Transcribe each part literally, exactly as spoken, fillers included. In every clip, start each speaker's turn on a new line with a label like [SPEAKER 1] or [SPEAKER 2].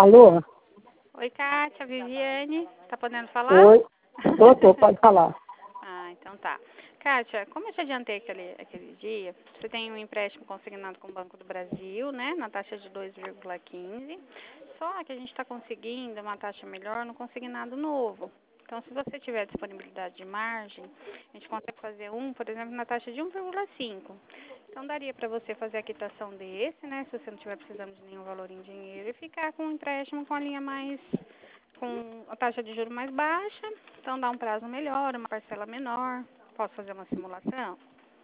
[SPEAKER 1] Alô?
[SPEAKER 2] Oi, Kátia, Viviane, tá podendo falar?
[SPEAKER 1] Oi. Tô, tô, pode falar.
[SPEAKER 2] Ah, então tá. Kátia, como eu te adiantei aquele, aquele dia, você tem um empréstimo consignado com o Banco do Brasil, né, na taxa de dois vírgula quinze, só que a gente está conseguindo uma taxa melhor no consignado novo. Então, se você tiver disponibilidade de margem, a gente consegue fazer um, por exemplo, na taxa de um vírgula cinco. Então, daria para você fazer a quitação desse, né, se você não estiver precisando de nenhum valor em dinheiro, e ficar com um empréstimo com a linha mais, com a taxa de juros mais baixa. Então, dá um prazo melhor, uma parcela menor. Posso fazer uma simulação?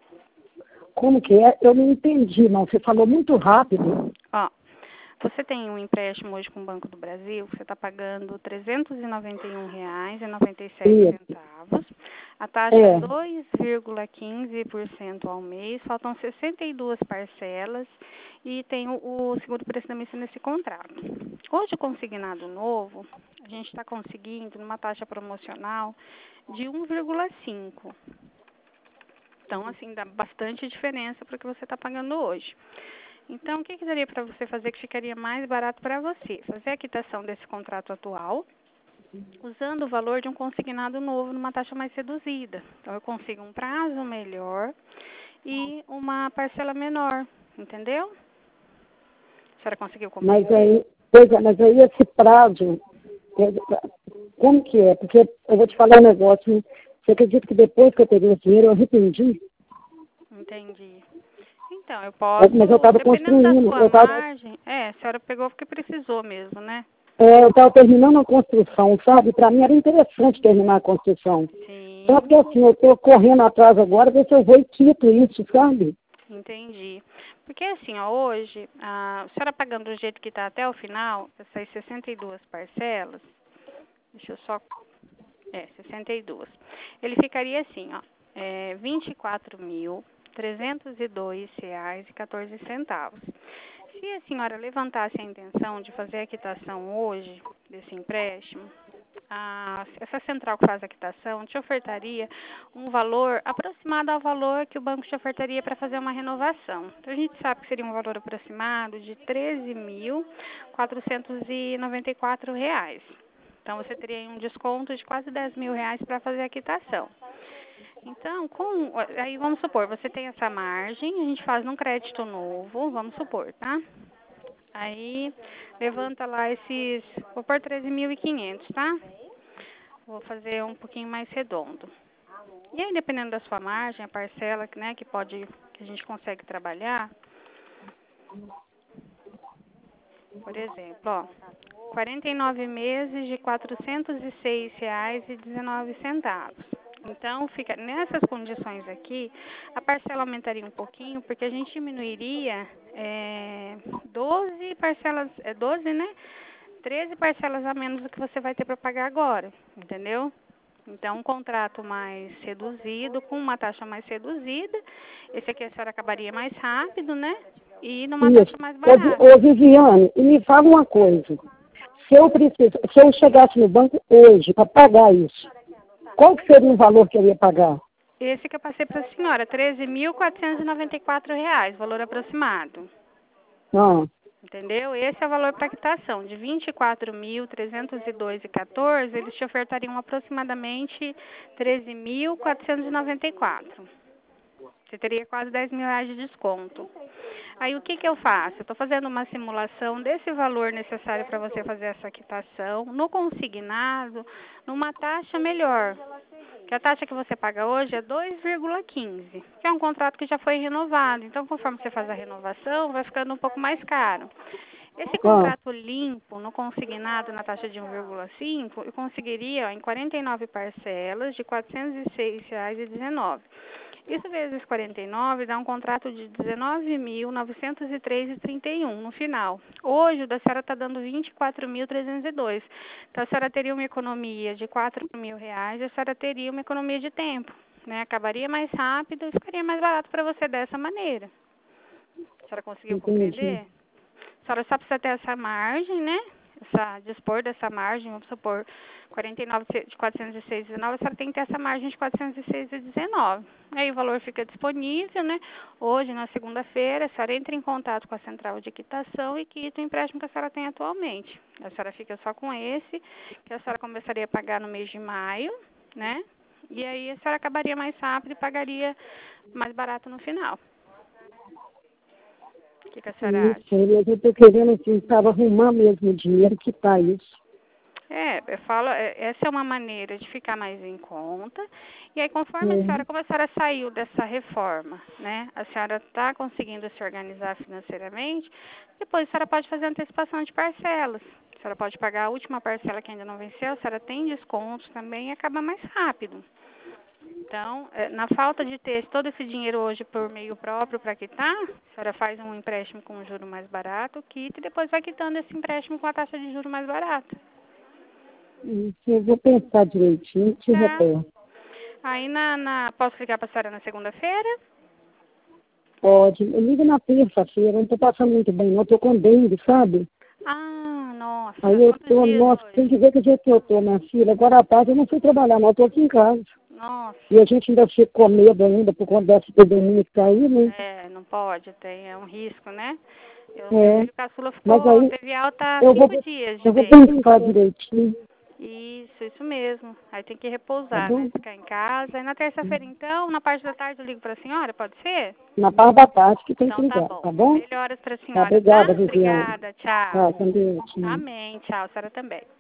[SPEAKER 1] Como que é? Eu não entendi, não. Você falou muito rápido.
[SPEAKER 2] Ó, você tem um empréstimo hoje com o Banco do Brasil, você está pagando trezentos e noventa e um reais e noventa e sete centavos. A taxa é
[SPEAKER 1] É.
[SPEAKER 2] dois vírgula quinze por cento ao mês, faltam sessenta e duas parcelas e tem o, o seguro precedência nesse contrato. Hoje, o consignado novo, a gente está conseguindo numa taxa promocional de um vírgula cinco. Então, assim, dá bastante diferença para o que você está pagando hoje. Então, o que, que daria para você fazer que ficaria mais barato para você? Fazer a quitação desse contrato atual, usando o valor de um consignado novo numa taxa mais reduzida. Então, eu consigo um prazo melhor e uma parcela menor, entendeu? A senhora conseguiu compreender?
[SPEAKER 1] Mas aí, pois é, mas aí esse prazo, é, como que é? Porque eu vou te falar um negócio, você acredita que depois que eu peguei o dinheiro, eu arrependi?
[SPEAKER 2] Entendi. Então, eu posso,
[SPEAKER 1] Mas eu estava
[SPEAKER 2] dependendo da
[SPEAKER 1] construindo,
[SPEAKER 2] sua
[SPEAKER 1] eu estava
[SPEAKER 2] margem, é, a senhora pegou porque precisou mesmo, né?
[SPEAKER 1] é, eu estava terminando a construção, sabe? Para mim era interessante terminar a construção. Só
[SPEAKER 2] Sim,
[SPEAKER 1] que assim, eu estou correndo atrás agora, ver se eu vou e quito isso, sabe?
[SPEAKER 2] entendi. Porque assim, ó, hoje, a senhora pagando do jeito que está até o final, essas sessenta e duas parcelas, deixa eu só, é, sessenta e duas. Ele ficaria assim, ó, é, vinte e quatro mil, trezentos e dois reais e quatorze centavos. Se a senhora levantasse a intenção de fazer a quitação hoje desse empréstimo, a, essa central que faz a quitação te ofertaria um valor aproximado ao valor que o banco te ofertaria para fazer uma renovação. Então, a gente sabe que seria um valor aproximado de treze mil quatrocentos e noventa e quatro reais. Então, você teria um desconto de quase dez mil reais para fazer a quitação. Então, com, aí vamos supor, você tem essa margem, a gente faz num crédito novo, vamos supor, tá? Aí, levanta lá esses, vou pôr treze mil e quinhentos, tá? Vou fazer um pouquinho mais redondo. E aí, dependendo da sua margem, a parcela, né, que pode, que a gente consegue trabalhar, por exemplo, ó, quarenta e nove meses de quatrocentos e seis reais e dezenove centavos. Então, fica nessas condições aqui, a parcela aumentaria um pouquinho, porque a gente diminuiria é, doze parcelas, é doze, né? treze parcelas a menos do que você vai ter para pagar agora, entendeu? Então, um contrato mais reduzido, com uma taxa mais reduzida. Esse aqui a senhora acabaria mais rápido, né? E numa taxa
[SPEAKER 1] Isso.
[SPEAKER 2] mais
[SPEAKER 1] Ô, Vi-
[SPEAKER 2] barata.
[SPEAKER 1] ô, Viviane, e me fala uma coisa. Se eu preciso, se eu chegasse no banco hoje para pagar isso, qual que seria o valor que eu ia pagar?
[SPEAKER 2] Esse que eu passei para a senhora, treze mil quatrocentos e noventa e quatro reais, valor aproximado.
[SPEAKER 1] Ah,
[SPEAKER 2] Entendeu? Esse é o valor para quitação. De vinte e quatro mil trezentos e dois e quatorze, eles te ofertariam aproximadamente treze mil quatrocentos e noventa e quatro. Você teria quase dez mil reais de desconto. Aí o que, que eu faço? Eu estou fazendo uma simulação desse valor necessário para você fazer essa quitação no consignado, numa taxa melhor. Que a taxa que você paga hoje é dois vírgula quinze, que é um contrato que já foi renovado. Então, conforme você faz a renovação, vai ficando um pouco mais caro. Esse
[SPEAKER 1] ah,
[SPEAKER 2] contrato limpo, no consignado, na taxa de um vírgula cinco, eu conseguiria ó, em quarenta e nove parcelas de quatrocentos e seis reais e dezenove centavos. Isso vezes quarenta e nove dá um contrato de dezenove mil novecentos e três reais e trinta e um centavos no final. Hoje, o da senhora está dando vinte e quatro mil trezentos e dois. Então, a senhora teria uma economia de quatro mil reais e a senhora teria uma economia de tempo. Né? Acabaria mais rápido e ficaria mais barato para você dessa maneira. A senhora conseguiu
[SPEAKER 1] entendi.
[SPEAKER 2] compreender? A senhora só precisa ter essa margem, né? essa, dispor dessa margem, vamos supor, quarenta e nove de quatrocentos e seis reais e dezenove centavos, a senhora tem que ter essa margem de quatrocentos e seis reais e dezenove centavos. Aí o valor fica disponível, né? Hoje, na segunda-feira, a senhora entra em contato com a central de quitação e quita o empréstimo que a senhora tem atualmente. A senhora fica só com esse, que a senhora começaria a pagar no mês de maio, né? E aí a senhora acabaria mais rápido e pagaria mais barato no final. O que, que a senhora acha?
[SPEAKER 1] Isso, eu estou querendo, assim, estava arrumar mesmo o dinheiro que está isso.
[SPEAKER 2] É, eu falo, é, essa é uma maneira de ficar mais em conta. E aí, conforme a
[SPEAKER 1] Uhum.
[SPEAKER 2] senhora, como a senhora saiu dessa reforma, né? A senhora está conseguindo se organizar financeiramente, depois a senhora pode fazer antecipação de parcelas. A senhora pode pagar a última parcela que ainda não venceu, a senhora tem descontos também e acaba mais rápido. Então, é, na falta de ter todo esse dinheiro hoje por meio próprio para quitar, a senhora faz um empréstimo com um juro mais barato, quita e depois vai quitando esse empréstimo com a taxa de juro mais barata.
[SPEAKER 1] Isso, eu vou pensar direitinho e te
[SPEAKER 2] Tá.
[SPEAKER 1] retorno.
[SPEAKER 2] Aí na, na posso ligar para a senhora na segunda-feira?
[SPEAKER 1] Pode. Eu ligo na terça-feira, não estou passando muito bem, não. Estou com dengue, sabe?
[SPEAKER 2] Ah, nossa.
[SPEAKER 1] Aí eu
[SPEAKER 2] Quantos
[SPEAKER 1] tô,
[SPEAKER 2] dias
[SPEAKER 1] nossa,
[SPEAKER 2] hoje?
[SPEAKER 1] tem que ver que jeito que eu tô, minha filha. Agora à tarde eu não fui trabalhar, não. Eu tô aqui em casa.
[SPEAKER 2] Nossa.
[SPEAKER 1] E a gente ainda fica com medo ainda por conta dessa epidemia que tá aí, né?
[SPEAKER 2] É, não pode, tem, é um risco, né? Eu, meu
[SPEAKER 1] É.
[SPEAKER 2] filho caçula
[SPEAKER 1] Mas
[SPEAKER 2] ficou,
[SPEAKER 1] aí
[SPEAKER 2] teve alta
[SPEAKER 1] eu vou,
[SPEAKER 2] cinco dias de
[SPEAKER 1] eu vou
[SPEAKER 2] dengue.
[SPEAKER 1] pensar direitinho,
[SPEAKER 2] Isso, isso mesmo. Aí tem que
[SPEAKER 1] tá
[SPEAKER 2] repousar, né?
[SPEAKER 1] bom?
[SPEAKER 2] Ficar em casa. Aí na terça-feira, então, na parte da tarde eu ligo para a senhora, pode ser?
[SPEAKER 1] Na parte da tarde que tem que
[SPEAKER 2] Então tá
[SPEAKER 1] ligar,
[SPEAKER 2] bom.
[SPEAKER 1] tá bom?
[SPEAKER 2] Melhoras para a
[SPEAKER 1] Tá,
[SPEAKER 2] senhora, tá?
[SPEAKER 1] obrigada, Viviane.
[SPEAKER 2] Obrigada, tchau.
[SPEAKER 1] Tá, com Deus.
[SPEAKER 2] Amém, tchau, a senhora também.